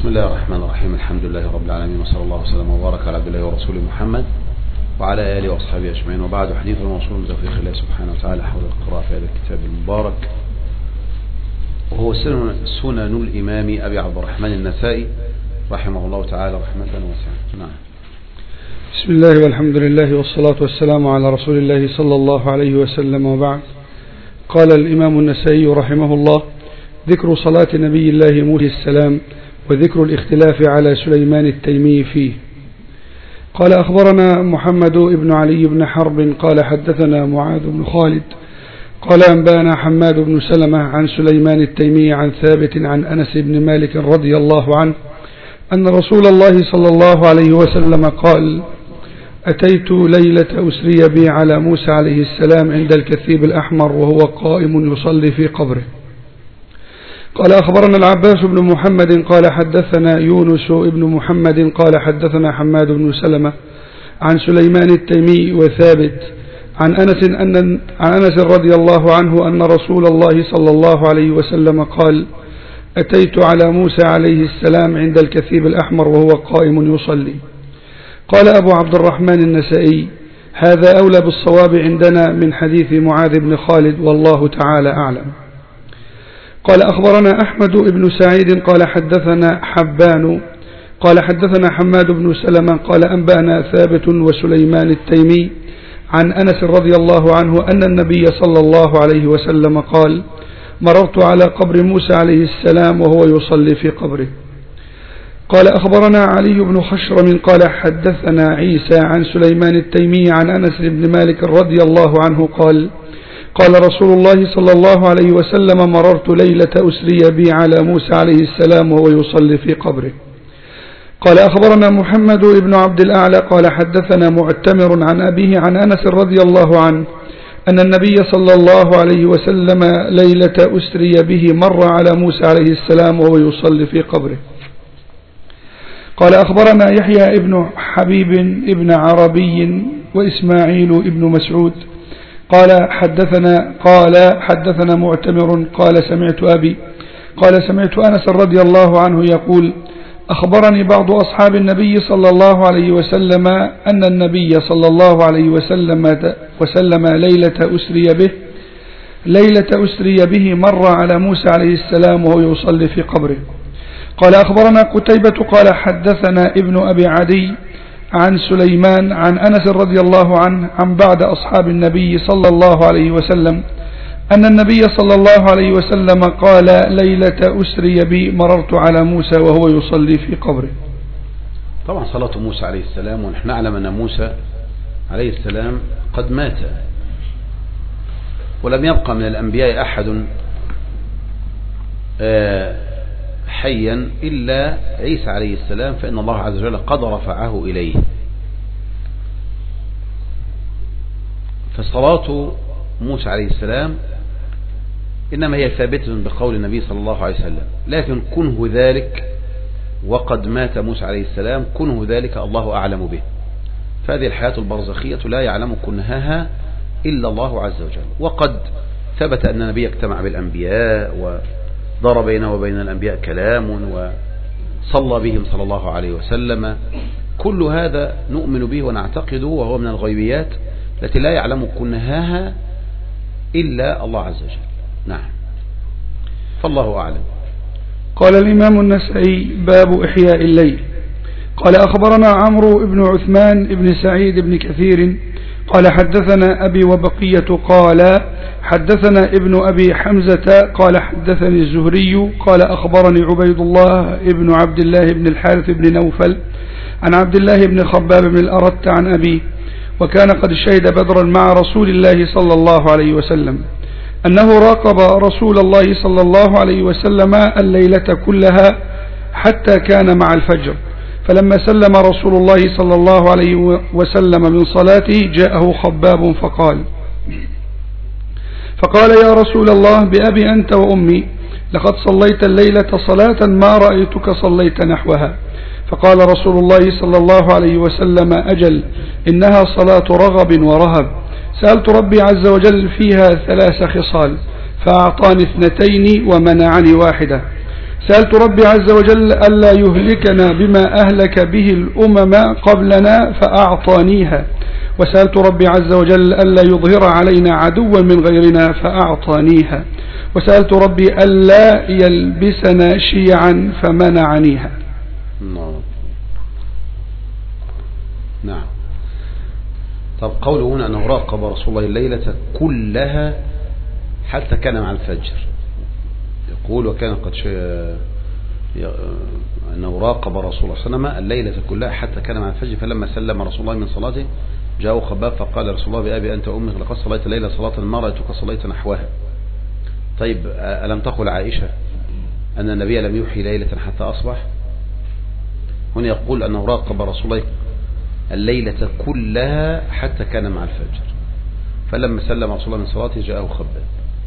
بسم الله الرحمن الرحيم. الحمد لله رب العالمين، وصلى الله وسلم وبارك على عبد الله ورسوله محمد وعلى آله وأصحابه أجمعين، وبعد. حديث الموصول من توفيق الله سبحانه وتعالى حول القراءة في هذا الكتاب المبارك، وهو سنن الإمام أبي عبد الرحمن النسائي رحمه الله تعالى رحمة واسعة. نعم. بسم الله والحمد لله والصلاة والسلام على رسول الله صلى الله عليه وسلم، وبعد. قال الإمام النسائي رحمه الله: ذكر صلاة نبي الله موسى السلام وذكر الاختلاف على سليمان التيمي فيه. قال: أخبرنا محمد بن علي بن حرب قال حدثنا معاذ بن خالد قال أنبانا حماد بن سلمة عن سليمان التيمي عن ثابت عن أنس بن مالك رضي الله عنه أن رسول الله صلى الله عليه وسلم قال: أتيت ليلة أسري بي على موسى عليه السلام عند الكثيب الأحمر وهو قائم يصلي في قبره. قال: أخبرنا العباس بن محمد قال حدثنا يونس بن محمد قال حدثنا حماد بن سلمة عن سليمان التيمي وثابت عن أنس رضي الله عنه أن رسول الله صلى الله عليه وسلم قال: أتيت على موسى عليه السلام عند الكثيب الأحمر وهو قائم يصلي. قال أبو عبد الرحمن النسائي: هذا أولى بالصواب عندنا من حديث معاذ بن خالد، والله تعالى أعلم. قال: أخبرنا أحمد بن سعيد قال حدثنا حبان قال حدثنا حماد بن سلمة قال أنبأنا ثابت وسليمان التيمي عن أنس رضي الله عنه أن النبي صلى الله عليه وسلم قال: مررت على قبر موسى عليه السلام وهو يصلي في قبره. قال: أخبرنا علي بن خشرم قال حدثنا عيسى عن سليمان التيمي عن أنس بن مالك رضي الله عنه قال: قال رسول الله صلى الله عليه وسلم: مررت ليلة أسري بي على موسى عليه السلام وهو يصلي في قبره. قال: أخبرنا محمد بن عبد الأعلى قال حدثنا معتمر عن أبيه عن أنس رضي الله عنه أن النبي صلى الله عليه وسلم ليلة أسري به مر على موسى عليه السلام وهو يصلي في قبره. قال: أخبرنا يحيى ابن حبيب ابن عربي وإسماعيل ابن مسعود قال حدثنا معتمر قال سمعت أنس رضي الله عنه يقول: أخبرني بعض أصحاب النبي صلى الله عليه وسلم أن النبي صلى الله عليه وسلم ليلة أسري به مر على موسى عليه السلام وهو يصلي في قبره. قال: أخبرنا قتيبة قال حدثنا ابن أبي عدي عن سليمان عن أنس رضي الله عنه عن بعد أصحاب النبي صلى الله عليه وسلم أن النبي صلى الله عليه وسلم قال: ليلة أسري بي مررت على موسى وهو يصلي في قبره. طبعا صلاة موسى عليه السلام، ونحن نعلم أن موسى عليه السلام قد مات، ولم يبقى من الأنبياء أحد حيا إلا عيسى عليه السلام، فإن الله عز وجل قد رفعه إليه. فصلاة موسى عليه السلام إنما هي ثابتة بقول النبي صلى الله عليه وسلم، لكن كنه ذلك وقد مات موسى عليه السلام كنه ذلك الله أعلم به. فهذه الحياة البرزخية لا يعلم كنهها إلا الله عز وجل. وقد ثبت أن النبي اجتمع بالأنبياء ودار بينه وبين الأنبياء كلام وصلى بهم صلى الله عليه وسلم. كل هذا نؤمن به ونعتقده، وهو من الغيبيات التي لا يعلم كنهاها إلا الله عز وجل. نعم، فالله أعلم. قال الإمام النسائي: باب إحياء الليل. قال: أخبرنا عمرو بن عثمان بن سعيد بن كثير قال حدثنا أبي وبقية قال حدثنا ابن أبي حمزة قال حدثني الزهري قال أخبرني عبيد الله بن عبد الله بن الحارث بن نوفل عن عبد الله بن خباب بن الأرت عن أبيه، وكان قد شهد بدرا مع رسول الله صلى الله عليه وسلم، أنه راقب رسول الله صلى الله عليه وسلم الليلة كلها حتى كان مع الفجر، فلما سلم رسول الله صلى الله عليه وسلم من صلاته جاءه خباب فقال: يا رسول الله، بأبي أنت وأمي، لقد صليت الليلة صلاة ما رأيتك صليت نحوها. فقال رسول الله صلى الله عليه وسلم: أجل، إنها صلاة رغب ورهب، سألت ربي عز وجل فيها 3 خصال، فأعطاني 2 ومنعني 1. سألت ربي عز وجل ألا يهلكنا بما أهلك به الأمم قبلنا فأعطانيها، وسألت ربي عز وجل ألا يظهر علينا عدوا من غيرنا فأعطانيها، وسألت ربي ألا يلبسنا شيعا فمنعنيها. نعم. طب قوله هنا أنه راقب رسول الله الليلة كلها حتى كان مع الفجر، يقول وكان قد أنه راقب رسول الله صلى الله عليه وسلم الليلة كلها حتى كان مع الفجر، فلما سلم رسول الله من صلاته جاءه خباب فقال رسول الله بأبي أنت أمك لقد صليت الليلة صلاة ما رأيتك صليت نحوها. طيب ألم تقل عائشة أن النبي لم يوحي ليلة حتى أصبح؟ هنا يقول أنه راقب رسول الله الليلة كلها حتى كان مع الفجر، فلما سلم رسول الله من صلاته جاءه خباب.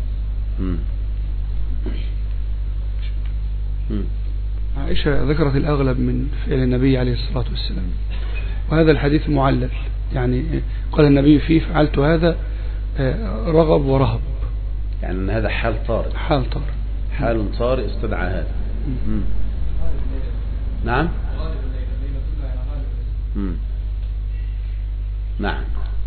عائشة ذكرت الأغلب من فعل النبي عليه الصلاة والسلام، وهذا الحديث معلل، يعني قال النبي فيه فعلت هذا رغب ورهب، يعني أن هذا حال طارئ، حال طارئ استدعى هذا. نعم. نعم.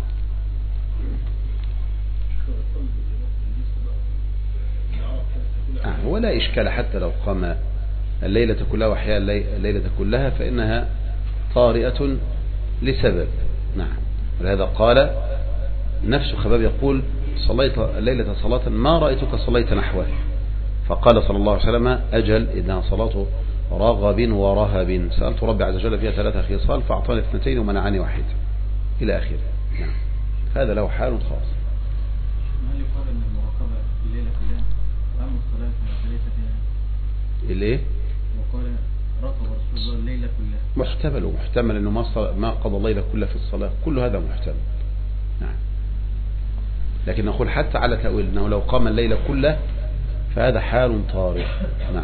ولا إشكال حتى لو قام الليلة كلها وحياء الليلة كلها فإنها طارئة لسبب. نعم. ولهذا قال نفس خباب يقول صليت الليلة صلاة ما رأيتك صليت نحوها، فقال صلى الله عليه وسلم أجل إنها صلاة رغب ورهب، سألت ربي عز وجل فيها 3 خصال فأعطاني 2 ومنعني 1 إلى آخره. نعم. هذا له حال خاص. هل يقال أن المراقبة الليلة كلها وأما الصلاة فليس فيها؟ الإيه؟ وقال راقب رسول الله الليلة كلها. محتمل أنه ما قضى الليلة كلها في الصلاة، كل هذا محتمل. نعم. لكن نقول حتى على تأويل أنه لو قام الليلة كلها فهذا حال طارئ. نعم.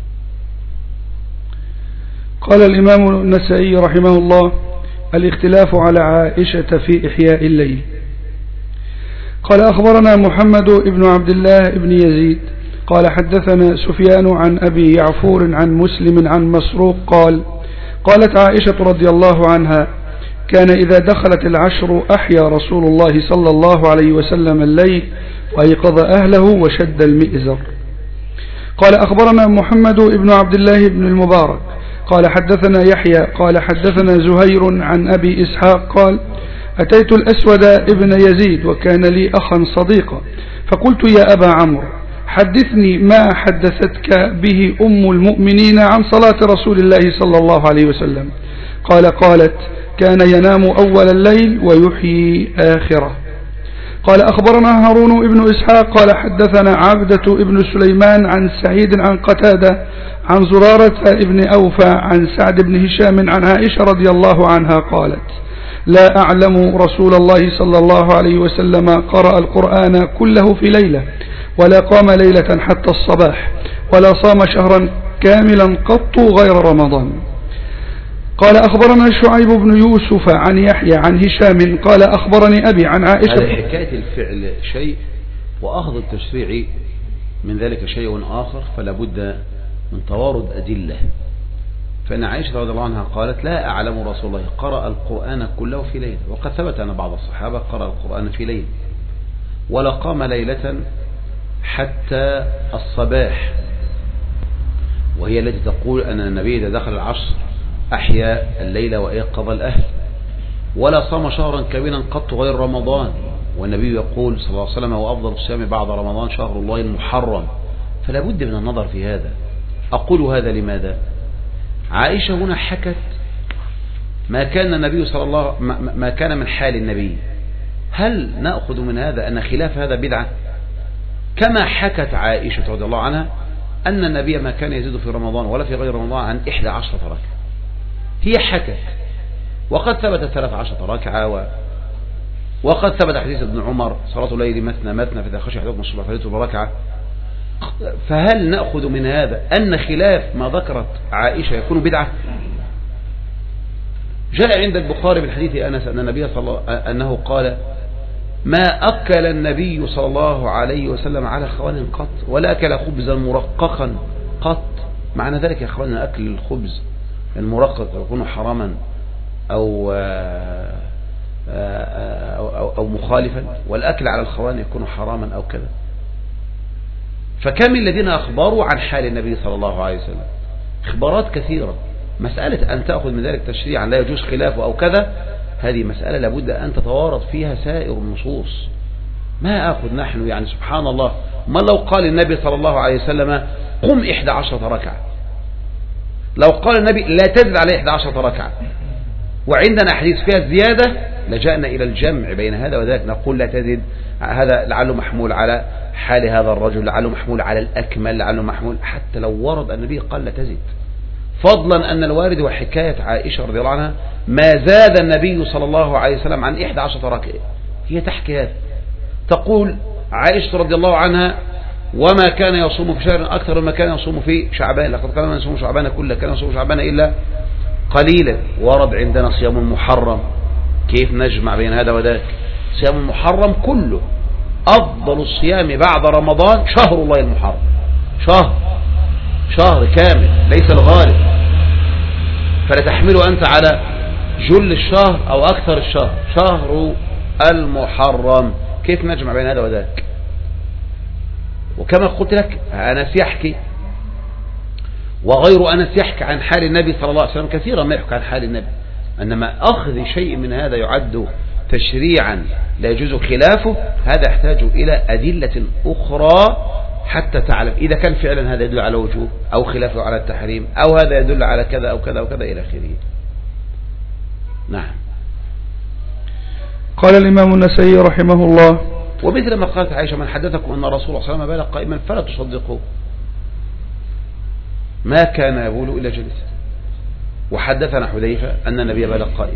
قال الإمام النسائي رحمه الله: الاختلاف على عائشة في إحياء الليل. قال أخبرنا محمد بن عبد الله بن يزيد قال حدثنا سفيان عن أبي يعفور عن مسلم عن مسروق قالت عائشة رضي الله عنها: كان إذا دخلت العشر أحيا رسول الله صلى الله عليه وسلم الليل وأيقظ أهله وشد المئزر. قال أخبرنا محمد بن عبد الله بن المبارك قال حدثنا يحيى قال حدثنا زهير عن أبي إسحاق قال: أتيت الأسود ابن يزيد وكان لي أخا صديقا فقلت: يا أبا عمرو حدثني ما حدثتك به أم المؤمنين عن صلاة رسول الله صلى الله عليه وسلم. قالت: كان ينام أول الليل ويحيي آخره. قال أخبرنا هارون ابن إسحاق قال حدثنا عبدة ابن سليمان عن سعيد عن قتادة عن زرارة ابن أوفى عن سعد بن هشام عن عائشة رضي الله عنها قالت: لا أعلم رسول الله صلى الله عليه وسلم قرأ القرآن كله في ليلة ولا قام ليلة حتى الصباح ولا صام شهرا كاملا قط غير رمضان. قال أخبرنا شعيب بن يوسف عن يحيى عن هشام قال أخبرني أبي عن عائشة. هذا حكاية الفعل شيء وأخذ التشريع من ذلك شيء آخر، فلا بد من توارد أدلة. فإن عائشة رضي الله عنها قالت: لا أعلم رسول الله قرأ القرآن كله في ليلة، وقد ثبت أن بعض الصحابة قرأ القرآن في ليلة ولا قام ليلة حتى الصباح، وهي التي تقول أن النبي إذا دخل العصر أحيا الليلة وأيقظ الأهل، ولا صام شهرا كاملا قط غير رمضان، والنبي يقول صلى الله عليه وسلم: وأفضل الصيام بعد رمضان شهر الله المحرم. فلا بد من النظر في هذا. أقول هذا لماذا؟ عائشة هنا حكت ما كان النبي صلى الله ما كان من حال النبي. هل نأخذ من هذا أن خلاف هذا بدعة؟ كما حكت عائشة رضي الله عنها أن النبي ما كان يزيد في رمضان ولا في غير رمضان عن 11 ركعة. هي حكت، وقد ثبت 13 ركعة، وقد ثبت حديث ابن عمر: صلاة الليل مثنى مثنى فإذا خشي أحدكم الصبح فليوتر بركعة. فهل نأخذ من هذا أن خلاف ما ذكرت عائشة يكون بدعة؟ جاء عند البخاري من حديث أنس أن النبي أنه قال: ما أكل النبي صلى الله عليه وسلم على خوان قط، ولا أكل خبزا مرققا قط، معنى ذلك يا أخواننا أكل الخبز المرقق يكون حراما أو مخالفا، والأكل على الخوان يكون حراما أو كذا. فكم الذين أخبروا عن حال النبي صلى الله عليه وسلم إخبارات كثيرة. مسألة أن تأخذ من ذلك تشريعا لا يجوز خلافه أو كذا، هذه مسألة لابد أن تتوارد فيها سائر النصوص. ما أخذ نحن يعني سبحان الله، ما لو قال النبي صلى الله عليه وسلم قم 11 ركعة، لو قال النبي لا تزد على 11 ركعة وعندنا حديث فيها الزيادة لجأنا إلى الجمع بين هذا وذاك، نقول لا تزد، هذا لعله محمول على حال هذا الرجل، لعله محمول على الأكمل، لعله محمول حتى لو ورد النبي قال لا تزد، فضلا أن الوارد وحكاية عائشة رضي الله عنها ما زاد النبي صلى الله عليه وسلم عن 11 ركعة، هي تحكي هذا، تقول عائشة رضي الله عنها وما كان يصوم في شهر أكثر مما كان يصوم في شعبان، لقد كان من يصوم شعبان كله كان يصوم شعبان إلا قليلا. ورد عندنا صيام المحرم، كيف نجمع بين هذا وذاك؟ صيام المحرم كله أفضل الصيام بعد رمضان شهر الله المحرم، شهر كامل ليس الغالب، فلا تحمله أنت على جل الشهر أو أكثر الشهر، شهر المحرم، كيف نجمع بين هذا وذاك؟ وكما قلت لك أنس يحكي وغير أنس يحكي عن حال النبي صلى الله عليه وسلم كثيرا ما يحكي عن حال النبي، أنما أخذ شيء من هذا يعد تشريعا لا يجوز خلافه، هذا يحتاج إلى أدلة أخرى حتى تعلم إذا كان فعلا هذا يدل على وجوب أو خلافه على التحريم أو هذا يدل على كذا أو كذا أو كذا إلى آخره. نعم. قال الإمام النسائي رحمه الله: ومثل ما قالت عائشة من حدثكم أن رسول الله صلى الله عليه وسلم بال قائما فلا تصدقوه، ما كان يقول إلا جلسا. وحدثنا حذيفة أن النبي بال قائما.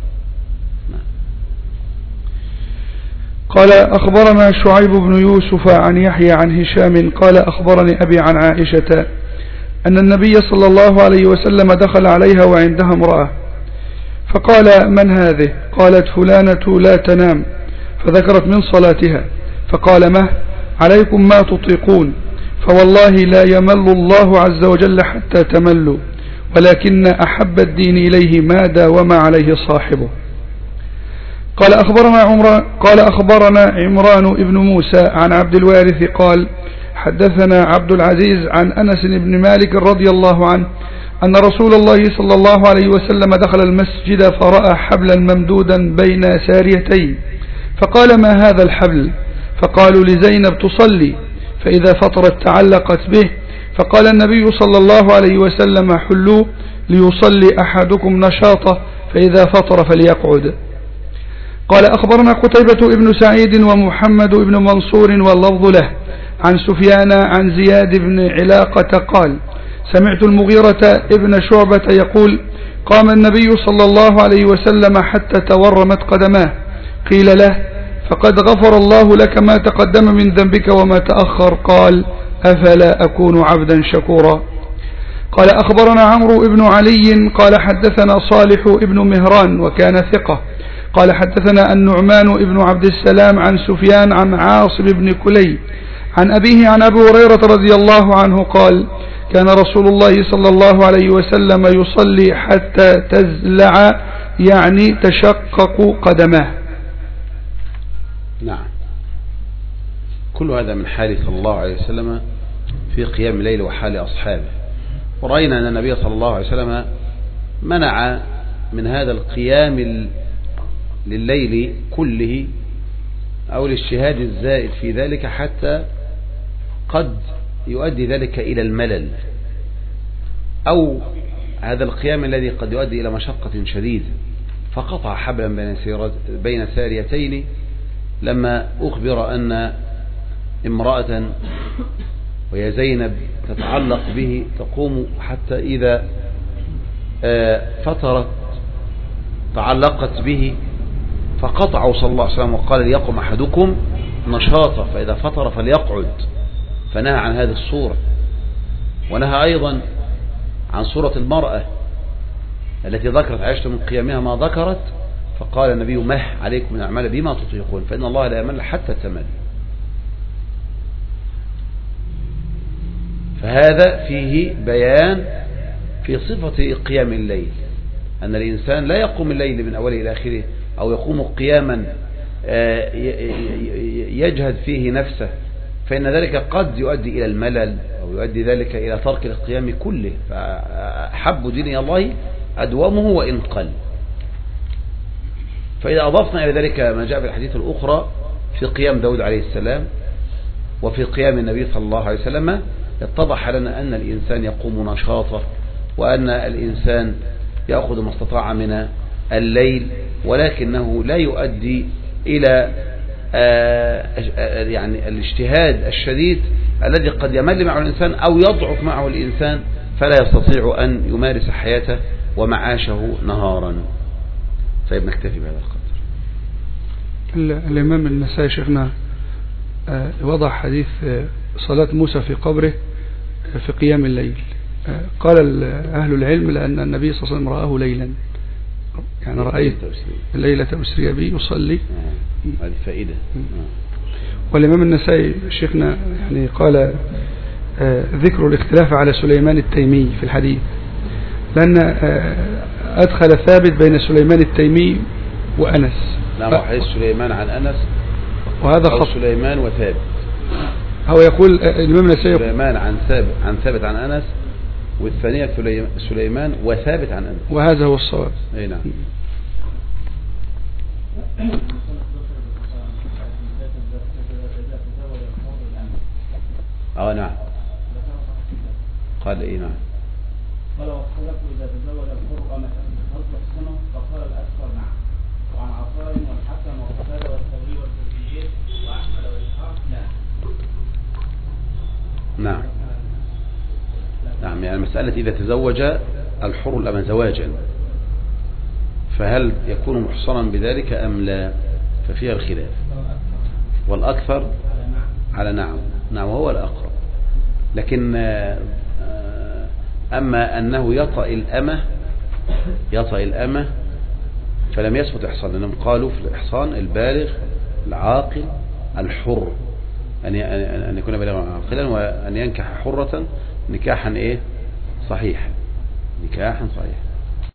قال: أخبرنا شعيب بن يوسف عن يحيى عن هشام قال: أخبرني أبي عن عائشة أن النبي صلى الله عليه وسلم دخل عليها وعندها امرأة، فقال: من هذه؟ قالت: فلانة لا تنام، فذكرت من صلاتها، فقال: ما عليكم ما تطيقون، فوالله لا يمل الله عز وجل حتى تملوا، ولكن أحب الدين إليه ما داوم عليه صاحبه. قال: أخبرنا عمران بن موسى عن عبد الوارث قال: حدثنا عبد العزيز عن أنس بن مالك رضي الله عنه أن رسول الله صلى الله عليه وسلم دخل المسجد فرأى حبلا ممدودا بين ساريتين، فقال: ما هذا الحبل؟ فقالوا: لزينب تصلي، فإذا فطرت تعلقت به، فقال النبي صلى الله عليه وسلم: حلوه ليصلي أحدكم نشاطه، فإذا فطر فليقعد. قال: أخبرنا قتيبة ابن سعيد ومحمد ابن منصور واللفظ له عن سفيان عن زياد بن علاقة قال: سمعت المغيرة ابن شعبة يقول: قام النبي صلى الله عليه وسلم حتى تورمت قدماه، قيل له: فقد غفر الله لك ما تقدم من ذنبك وما تأخر، قال: أفلا أكون عبدا شكورا. قال: أخبرنا عمرو ابن علي قال: حدثنا صالح ابن مهران وكان ثقة قال: حدثنا النعمان ابن عبد السلام عن سفيان عن عاصم بن كلي عن أبيه عن أبي هريرة رضي الله عنه قال: كان رسول الله صلى الله عليه وسلم يصلي حتى تزلع، يعني تشقق قدماه. نعم. كل هذا من حال صلى الله عليه وسلم في قيام الليل وحال أصحابه. ورأينا أن النبي صلى الله عليه وسلم منع من هذا القيام لليل كله أو الاجتهاد الزائد في ذلك حتى قد يؤدي ذلك إلى الملل، أو هذا القيام الذي قد يؤدي إلى مشقة شديدة، فقطع حبلا بين ساريتين لما أخبر أن امرأة وهي زينب تتعلق به تقوم حتى إذا فترت تعلقت به، فقطعوا صلى الله عليه وسلم وقال: ليقم أحدكم نشاطا، فإذا فطر فليقعد، فنهى عن هذه الصورة. ونهى أيضا عن صورة المرأة التي ذكرت عائشة من قيامها ما ذكرت، فقال النبي: مه عليكم من أعمال بما تطيقون، فإن الله لا يمل حتى تمل. فهذا فيه بيان في صفة قيام الليل، أن الإنسان لا يقوم الليل من أوله إلى آخره، أو يقوم قياما يجهد فيه نفسه، فإن ذلك قد يؤدي إلى الملل، أو يؤدي ذلك إلى ترك القيام كله. فحب دين الله أدومه وإن قل. فإذا أضفنا إلى ذلك ما جاء في الحديث الأخرى في قيام داود عليه السلام وفي قيام النبي صلى الله عليه وسلم، اتضح لنا أن الإنسان يقوم نشاطه، وأن الإنسان يأخذ ما استطاع من الليل، ولكنه لا يؤدي إلى يعني الاجتهاد الشديد الذي قد يمل معه الإنسان أو يضعف معه الإنسان، فلا يستطيع أن يمارس حياته ومعاشه نهارا. طيب نكتفي بهذا القدر. الإمام النسائي شيخنا وضع حديث صلاة موسى في قبره في قيام الليل. قال أهل العلم لأن النبي صلى الله عليه وسلم رآه ليلا، يعني رأيت الليلة أسري بي يصلي. هذه فائدة. والإمام النسائي شيخنا يعني قال ذكر الاختلاف على سليمان التيمي في الحديث، لأن أدخل ثابت بين سليمان التيمي وأنس. نعم، حديث سليمان عن أنس، وهذا خط سليمان وثابت. هو يقول الإمام النسائي سليمان عن ثابت عن أنس، والثانية سليمان وثابت عن أنس، وهذا هو الصواب. أي نعم. نعم. قال إيه؟ نعم. قال واختلفوا إذا تزوج الحر أمة تصبح سنة، فقال الأكثر نعم. وعن عطاء والحسن وقتادة والثوري والكوفيين وأحمد وإسحاق لا. نعم. نعم، يعني مسألة إذا تزوج الحر الأمة زواجا، فهل يكون محصنا بذلك أم لا؟ ففيها الخلاف، والأكثر على نعم. نعم، وهو الأقرب. لكن أما أنه يطأ الأمة فلم يثبت إحصان، لأنهم قالوا في الإحصان البالغ العاقل الحر، أن يكون بالغا عاقلا، وأن ينكح حرة نكاحا صحيحا.